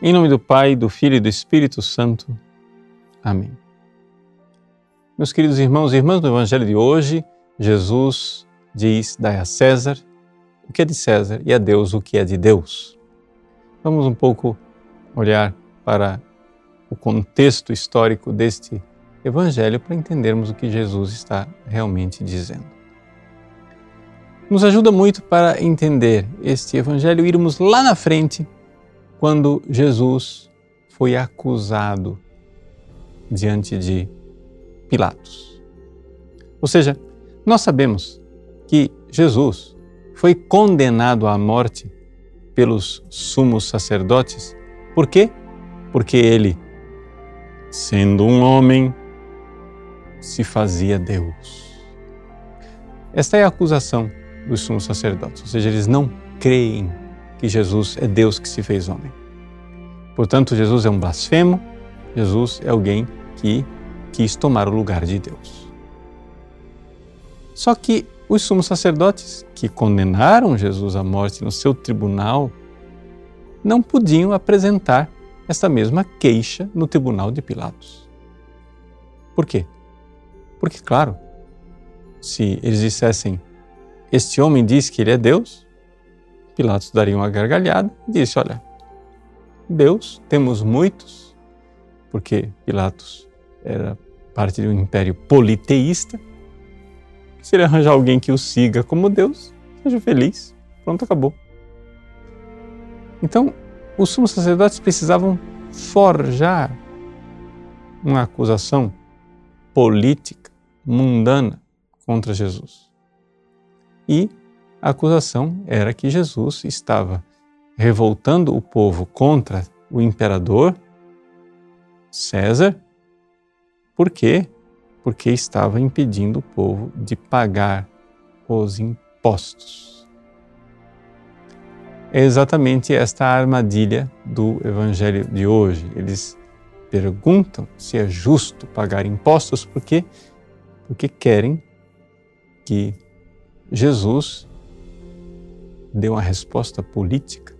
Em nome do Pai, do Filho e do Espírito Santo. Amém. Meus queridos irmãos e irmãs, no Evangelho de hoje, Jesus diz: dai a César o que é de César e a Deus o que é de Deus. Vamos um pouco olhar para o contexto histórico deste Evangelho para entendermos o que Jesus está realmente dizendo. Nos ajuda muito para entender este Evangelho irmos lá na frente, quando Jesus foi acusado diante de Pilatos. Ou seja, nós sabemos que Jesus foi condenado à morte pelos sumos sacerdotes. Por quê? Porque ele, sendo um homem, se fazia Deus. Esta é a acusação dos sumos sacerdotes, ou seja, eles não creem que Jesus é Deus que se fez homem. Portanto, Jesus é um blasfemo, Jesus é alguém que quis tomar o lugar de Deus. Só que os sumos sacerdotes que condenaram Jesus à morte no seu tribunal não podiam apresentar esta mesma queixa no tribunal de Pilatos. Por quê? Porque, claro, se eles dissessem: este homem diz que ele é Deus, Pilatos daria uma gargalhada e disse: olha, Deus temos muitos, porque Pilatos era parte de um império politeísta. Se ele arranjar alguém que o siga como Deus, seja feliz, pronto, acabou. Então, os sumos sacerdotes precisavam forjar uma acusação política, mundana, contra Jesus. E a acusação era que Jesus estava revoltando o povo contra o imperador César. Por quê? Porque estava impedindo o povo de pagar os impostos. É exatamente esta a armadilha do Evangelho de hoje. Eles perguntam se é justo pagar impostos, por quê? Porque querem que Jesus dê uma resposta política.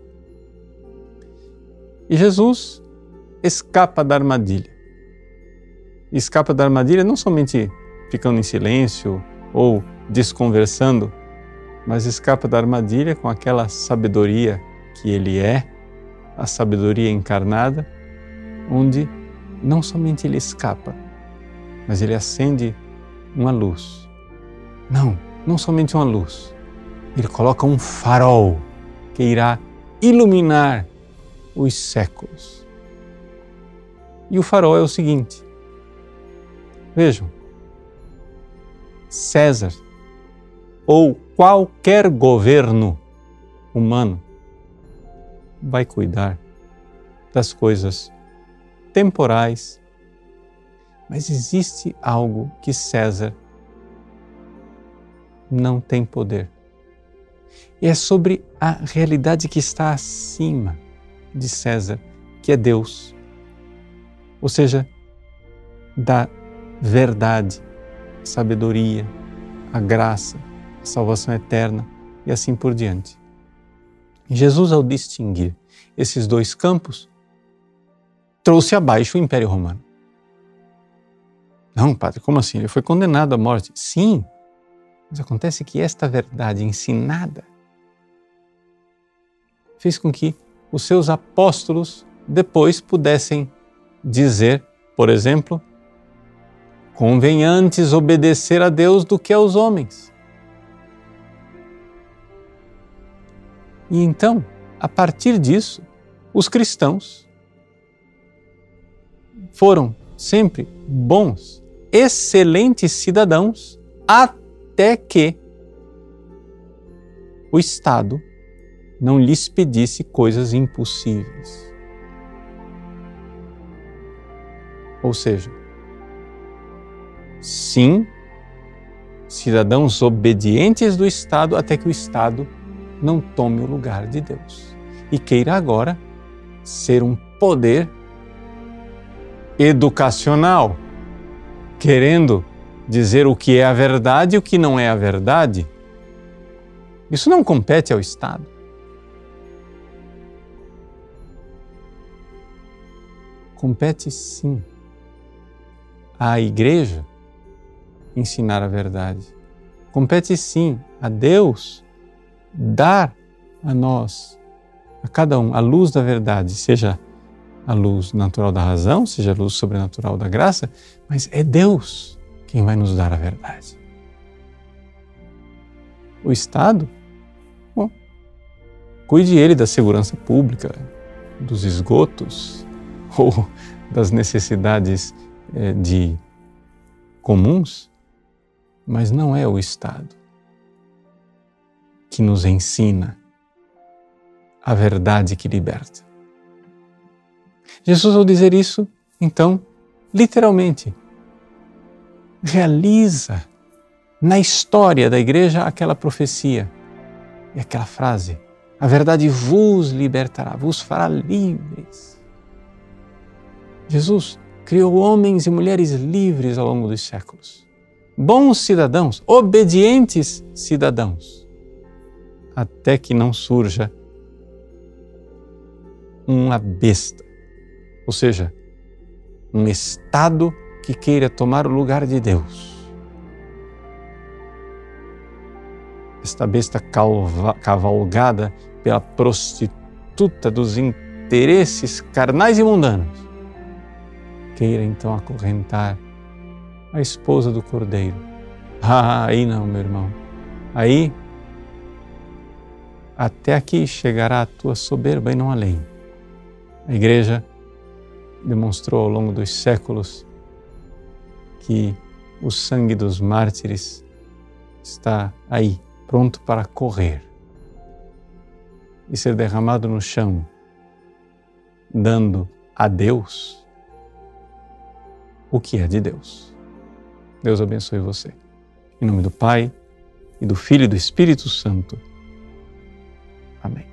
E Jesus escapa da armadilha. Escapa da armadilha não somente ficando em silêncio ou desconversando, mas escapa da armadilha com aquela sabedoria que ele é, a sabedoria encarnada, onde não somente ele escapa, mas ele acende uma luz. Não somente uma luz. Ele coloca um farol que irá iluminar os séculos. E o farol é o seguinte: vejam, César ou qualquer governo humano vai cuidar das coisas temporais, mas existe algo que César não tem poder. E é sobre a realidade que está acima de César, que é Deus. Ou seja, da verdade, a sabedoria, a graça, a salvação eterna e assim por diante. Jesus, ao distinguir esses dois campos, trouxe abaixo o Império Romano. Não, padre, como assim? Ele foi condenado à morte. Sim, mas acontece que esta verdade ensinada fez com que os seus apóstolos depois pudessem dizer, por exemplo, convém antes obedecer a Deus do que aos homens. E então, a partir disso, os cristãos foram sempre bons, excelentes cidadãos, até que o Estado não lhes pedisse coisas impossíveis. Ou seja, sim, cidadãos obedientes do Estado até que o Estado não tome o lugar de Deus e queira agora ser um poder educacional, querendo dizer o que é a verdade e o que não é a verdade. Isso não compete ao Estado. compete sim à Igreja ensinar a verdade. Compete sim a Deus dar a nós, a cada um, a luz da verdade, seja a luz natural da razão, seja a luz sobrenatural da graça, mas é Deus quem vai nos dar a verdade. O Estado, bom, cuide ele da segurança pública, dos esgotos ou das necessidades comuns, mas não é o Estado que nos ensina a verdade que liberta. Jesus, ao dizer isso, então, literalmente, realiza na história da Igreja aquela profecia e aquela frase: a verdade vos libertará, vos fará livres. Jesus criou homens e mulheres livres ao longo dos séculos, bons cidadãos, obedientes cidadãos, até que não surja uma besta, ou seja, um Estado que queira tomar o lugar de Deus. Esta besta cavalgada pela prostituta dos interesses carnais e mundanos, queira então acorrentar a esposa do Cordeiro. Aí não, meu irmão. Aí, até aqui chegará a tua soberba e não além. A Igreja demonstrou ao longo dos séculos que o sangue dos mártires está aí, pronto para correr e ser derramado no chão, dando a Deus o que é de Deus. Deus abençoe você. Em nome do Pai, e do Filho e do Espírito Santo. Amém.